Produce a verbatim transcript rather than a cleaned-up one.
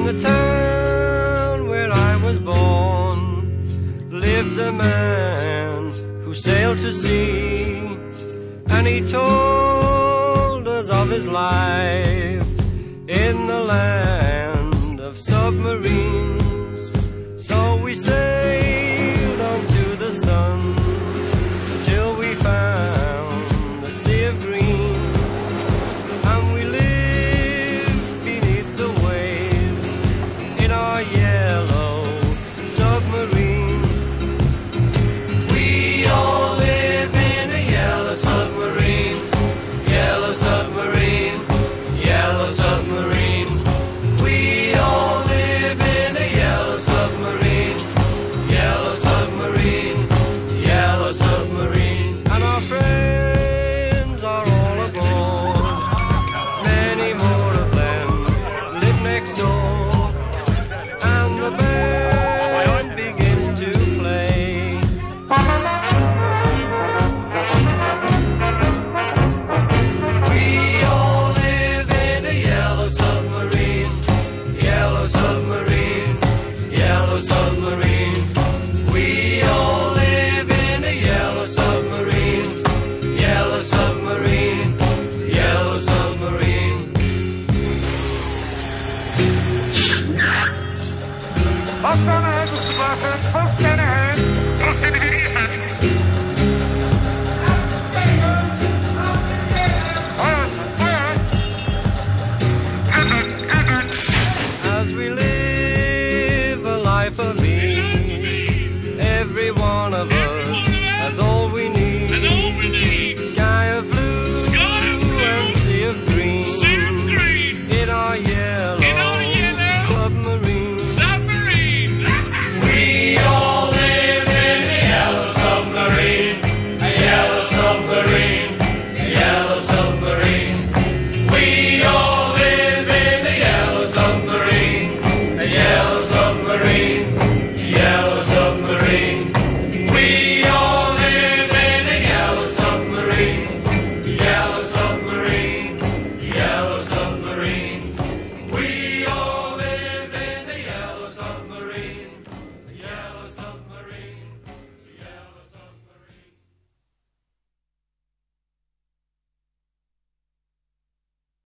In the town where I was born lived a man who sailed to sea, and he told us of his life in the land of submarines. So we sailed on to the sun till we found the sea of green, and we lived beneath the waves in our yellow submarine. We all live in a yellow submarine, yellow submarine, yellow submarine. We all live in a yellow submarine, yellow submarine, yellow submarine. And our friends are all aboard, many more of them live next door, and the band begins to play. We all live in a yellow submarine, yellow submarine, yellow submarine. We all live in a yellow submarine, yellow submarine, yellow submarine. Post down ahead, Mister Barker. Post down ahead. Post in ahead, yes, sir. As we live a life of